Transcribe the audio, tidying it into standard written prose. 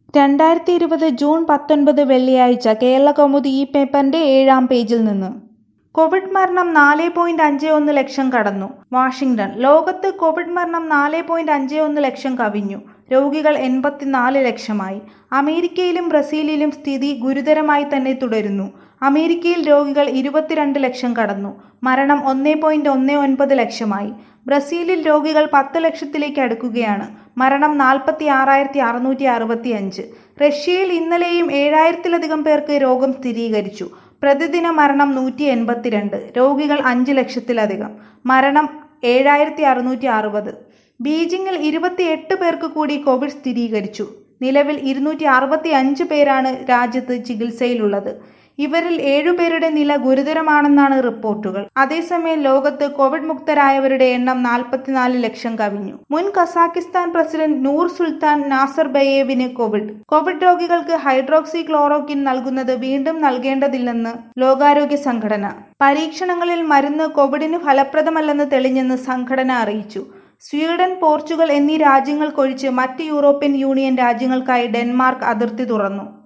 2020 June 19 വെള്ളിയാഴ്ച കേരളകൗമുദി ഈ പേപ്പറിന്റെ 7-ാം പേജിൽ നിന്ന് കോവിഡ് മരണം 4.51 ലക്ഷം കടന്നു. വാഷിംഗ്ടൺ. ലോകത്ത് കോവിഡ് മരണം 4.51 ലക്ഷം കവിഞ്ഞു. രോഗികൾ 84 ലക്ഷമായി. അമേരിക്കയിലും ബ്രസീലിലും സ്ഥിതി ഗുരുതരമായി തന്നെ തുടരുന്നു. അമേരിക്കയിൽ രോഗികൾ 22 ലക്ഷം കടന്നു. മരണം 1.19 ലക്ഷമായി. ബ്രസീലിൽ രോഗികൾ 10 ലക്ഷത്തിലേക്ക് അടുക്കുകയാണ്. മരണം 46,665. റഷ്യയിൽ ഇന്നലെയും 7,000-ലധികം പേർക്ക് രോഗം സ്ഥിരീകരിച്ചു. പ്രതിദിന മരണം 182. രോഗികൾ 5 ലക്ഷത്തിലധികം. മരണം 7,660. ബീജിംഗിൽ 28 പേർക്ക് കൂടി കോവിഡ് സ്ഥിരീകരിച്ചു. നിലവിൽ 265 പേരാണ് രാജ്യത്ത് ചികിത്സയിലുള്ളത്. ഇവരിൽ 7 പേരുടെ നില ഗുരുതരമാണെന്നാണ് റിപ്പോർട്ടുകൾ. അതേസമയം ലോകത്ത് കോവിഡ് മുക്തരായവരുടെ എണ്ണം 44 ലക്ഷം കവിഞ്ഞു. മുൻ കസാക്കിസ്ഥാൻ പ്രസിഡന്റ് നൂർ സുൽത്താൻ നാസർബയേവിന് കോവിഡ് രോഗികൾക്ക് ഹൈഡ്രോക്സി ക്ലോറോക്വിൻ നൽകുന്നത് വീണ്ടും നൽകേണ്ടതില്ലെന്ന് ലോകാരോഗ്യ സംഘടന. പരീക്ഷണങ്ങളിൽ മരുന്ന് കോവിഡിന് ഫലപ്രദമല്ലെന്ന് തെളിഞ്ഞെന്ന് സംഘടന അറിയിച്ചു. സ്വീഡൻ, പോർച്ചുഗൽ എന്നീ രാജ്യങ്ങൾക്കൊഴിച്ച് മറ്റ് യൂറോപ്യൻ യൂണിയൻ രാജ്യങ്ങൾക്കായി ഡെൻമാർക്ക് അതിർത്തി തുറന്നു.